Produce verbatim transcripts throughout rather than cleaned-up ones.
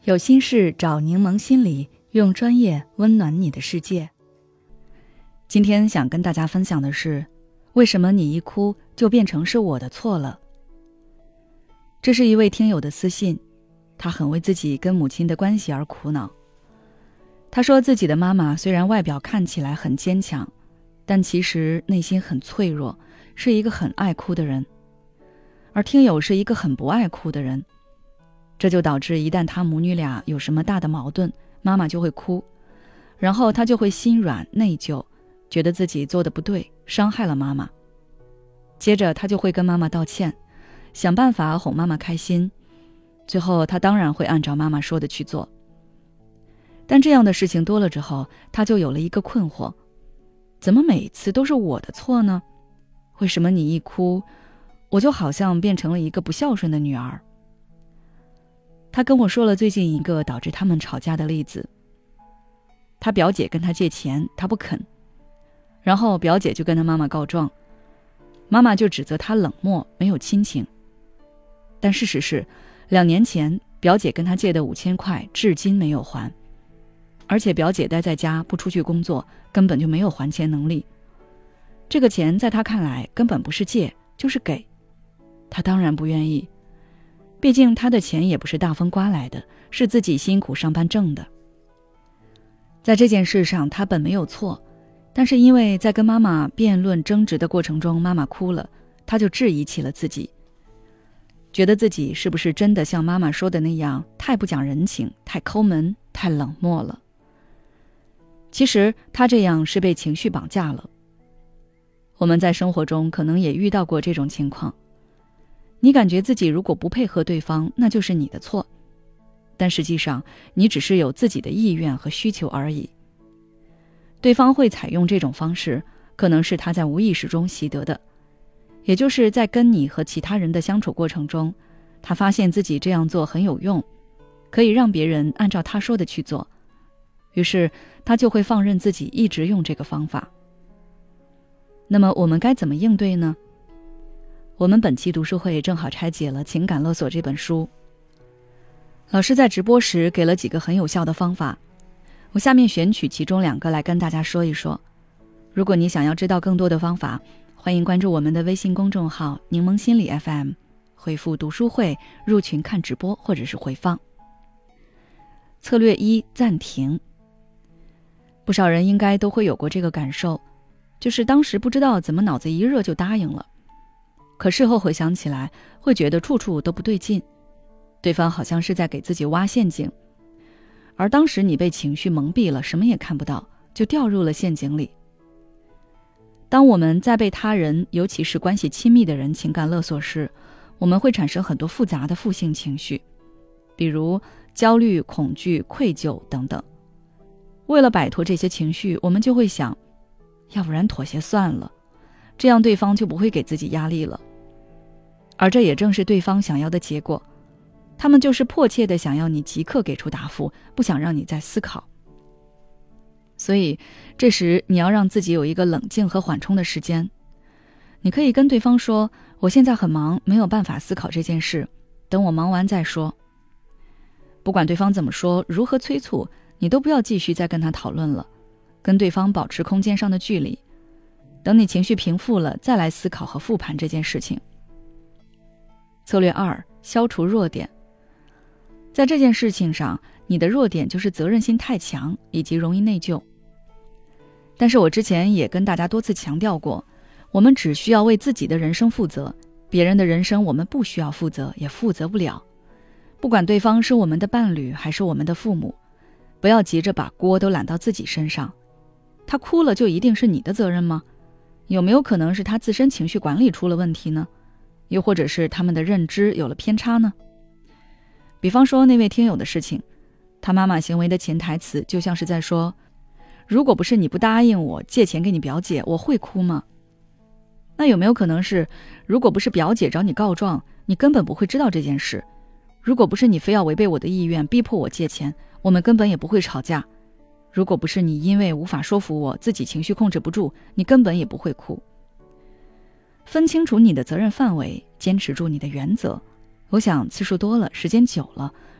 有心事找柠檬心理，用专业温暖你的世界。今天想跟大家分享的是，为什么你一哭就变成是我的错了？这是一位听友的私信，他很为自己跟母亲的关系而苦恼。他说自己的妈妈虽然外表看起来很坚强，但其实内心很脆弱，是一个很爱哭的人。而听友是一个很不爱哭的人，这就导致一旦他母女俩有什么大的矛盾，妈妈就会哭，然后他就会心软内疚，觉得自己做的不对，伤害了妈妈。接着他就会跟妈妈道歉，想办法哄妈妈开心，最后他当然会按照妈妈说的去做。但这样的事情多了之后，他就有了一个困惑，怎么每次都是我的错呢？为什么你一哭，我就好像变成了一个不孝顺的女儿？他跟我说了最近一个导致他们吵架的例子。他表姐跟他借钱，他不肯，然后表姐就跟他妈妈告状，妈妈就指责他冷漠，没有亲情。但事实是，两年前表姐跟他借的五千块至今没有还，而且表姐待在家不出去工作，根本就没有还钱能力。这个钱在他看来根本不是借，就是给。他当然不愿意，毕竟他的钱也不是大风刮来的，是自己辛苦上班挣的。在这件事上他本没有错，但是因为在跟妈妈辩论争执的过程中，妈妈哭了，他就质疑起了自己，觉得自己是不是真的像妈妈说的那样，太不讲人情，太抠门，太冷漠了。其实他这样是被情绪绑架了。我们在生活中可能也遇到过这种情况，你感觉自己如果不配合对方，那就是你的错，但实际上你只是有自己的意愿和需求而已。对方会采用这种方式，可能是他在无意识中习得的，也就是在跟你和其他人的相处过程中，他发现自己这样做很有用，可以让别人按照他说的去做，于是他就会放任自己一直用这个方法。那么我们该怎么应对呢？我们本期读书会正好拆解了《情感勒索》这本书，老师在直播时给了几个很有效的方法，我下面选取其中两个来跟大家说一说。如果你想要知道更多的方法，欢迎关注我们的微信公众号柠檬心理 F M， 回复读书会入群看直播或者是回放。策略一，暂停。不少人应该都会有过这个感受，就是当时不知道怎么脑子一热就答应了，可事后回想起来，会觉得处处都不对劲，对方好像是在给自己挖陷阱，而当时你被情绪蒙蔽了，什么也看不到，就掉入了陷阱里。当我们在被他人，尤其是关系亲密的人情感勒索时，我们会产生很多复杂的负性情绪，比如焦虑、恐惧、愧疚等等。为了摆脱这些情绪，我们就会想，要不然妥协算了，这样对方就不会给自己压力了。而这也正是对方想要的结果，他们就是迫切地想要你即刻给出答复，不想让你再思考。所以这时你要让自己有一个冷静和缓冲的时间，你可以跟对方说，我现在很忙，没有办法思考这件事，等我忙完再说。不管对方怎么说，如何催促，你都不要继续再跟他讨论了，跟对方保持空间上的距离，等你情绪平复了，再来思考和复盘这件事情。策略二，消除弱点。在这件事情上，你的弱点就是责任心太强，以及容易内疚。但是我之前也跟大家多次强调过，我们只需要为自己的人生负责，别人的人生我们不需要负责，也负责不了。不管对方是我们的伴侣还是我们的父母，不要急着把锅都揽到自己身上。他哭了就一定是你的责任吗？有没有可能是他自身情绪管理出了问题呢？又或者是他们的认知有了偏差呢？比方说那位听友的事情，他妈妈行为的潜台词就像是在说，如果不是你不答应我借钱给你表姐，我会哭吗？那有没有可能是，如果不是表姐找你告状，你根本不会知道这件事？如果不是你非要违背我的意愿逼迫我借钱，我们根本也不会吵架。如果不是你因为无法说服我，自己情绪控制不住，你根本也不会哭。分清楚你的责任范围，坚持住你的原则，我想次数多了，时间久了，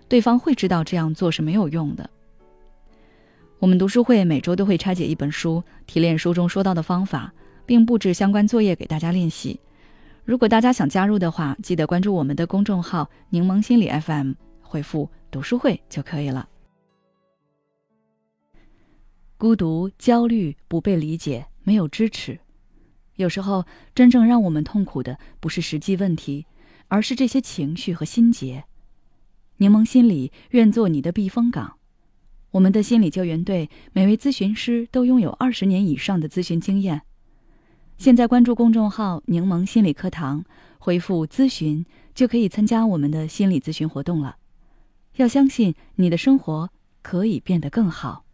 对方会知道这样做是没有用的。我们读书会每周都会拆解一本书，提炼书中说到的方法，并布置相关作业给大家练习。如果大家想加入的话，记得关注我们的公众号柠檬心理 F M， 回复读书会就可以了。孤独、焦虑、不被理解、没有支持，有时候真正让我们痛苦的不是实际问题，而是这些情绪和心结。柠檬心理愿做你的避风港。我们的心理救援队每位咨询师都拥有二十年以上的咨询经验。现在关注公众号柠檬心理课堂，回复咨询就可以参加我们的心理咨询活动了。要相信你的生活可以变得更好。